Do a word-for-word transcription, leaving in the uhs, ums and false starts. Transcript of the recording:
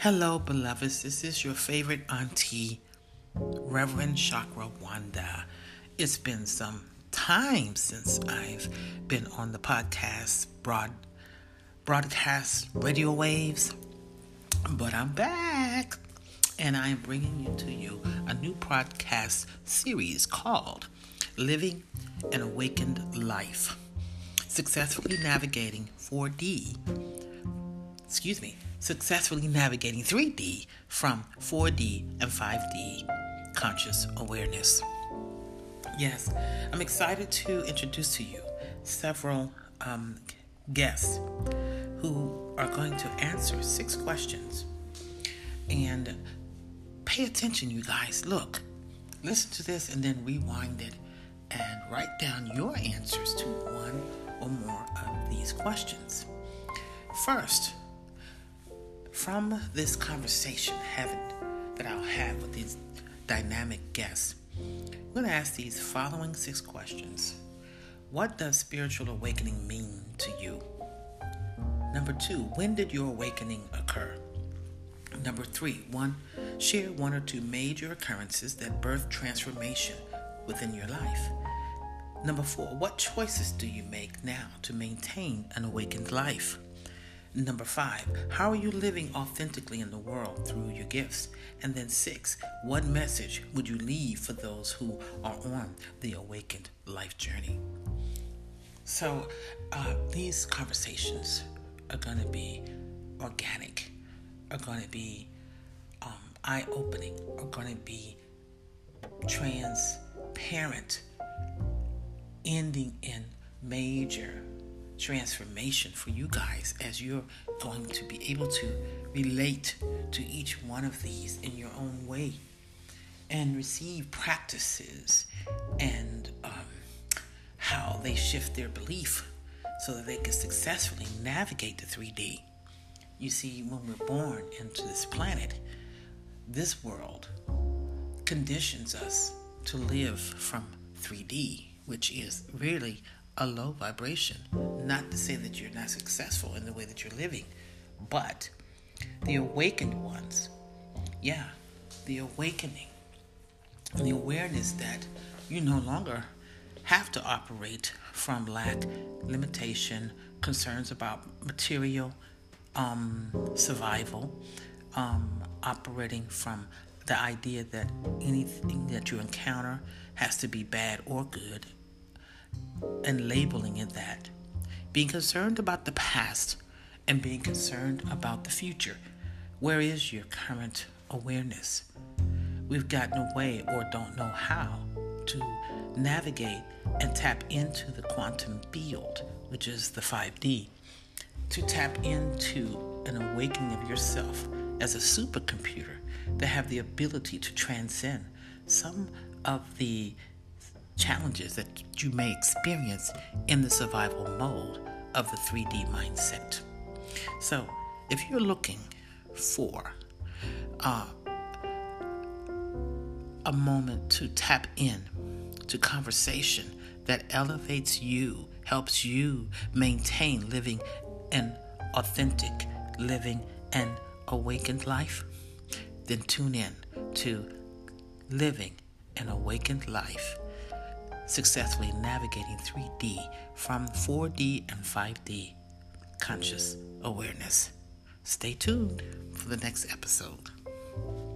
Hello, beloveds. This is your favorite auntie, Reverend Chakra Wanda. It's been some time since I've been on the podcast, broad, broadcast radio waves, but I'm back, and I'm bringing you to you a new podcast series called Living an Awakened Life, Successfully Navigating four D. Excuse me. Successfully navigating three D from four D and five D conscious awareness. Yes, I'm excited to introduce to you several um, guests who are going to answer six questions. And pay attention, you guys. Look, listen to this and then rewind it and write down your answers to one or more of these questions. First, from this conversation having, that I'll have with these dynamic guests, I'm going to ask these following six questions. What does spiritual awakening mean to you? Number two, when did your awakening occur? Number three, one, share one or two major occurrences that birthed transformation within your life. Number four, what choices do you make now to maintain an awakened life? Number five, how are you living authentically in the world through your gifts? And then six, what message would you leave for those who are on the awakened life journey? So uh, these conversations are going to be organic, are going to be um, eye-opening, are going to be transparent, ending in major transformation for you guys as you're going to be able to relate to each one of these in your own way and receive practices and um, how they shift their belief so that they can successfully navigate the three D. You see, when we're born into this planet, this world conditions us to live from three D, which is really a low vibration. Not to say that you're not successful in the way that you're living, but the awakened ones, yeah, the awakening, the awareness that you no longer have to operate from lack, limitation, concerns about material um, survival, um, operating from the idea that anything that you encounter has to be bad or good, and labeling it that. Being concerned about the past and being concerned about the future. Where is your current awareness? We've gotten away or don't know how to navigate and tap into the quantum field, which is the five D, to tap into an awakening of yourself as a supercomputer that have the ability to transcend some of the challenges that you may experience in the survival mode of the three D mindset. So, if you're looking for uh, a moment to tap in to conversation that elevates you, helps you maintain living an authentic, living an awakened life, then tune in to Living an Awakened Life, Successfully Navigating three D from four D and five D conscious awareness. Stay tuned for the next episode.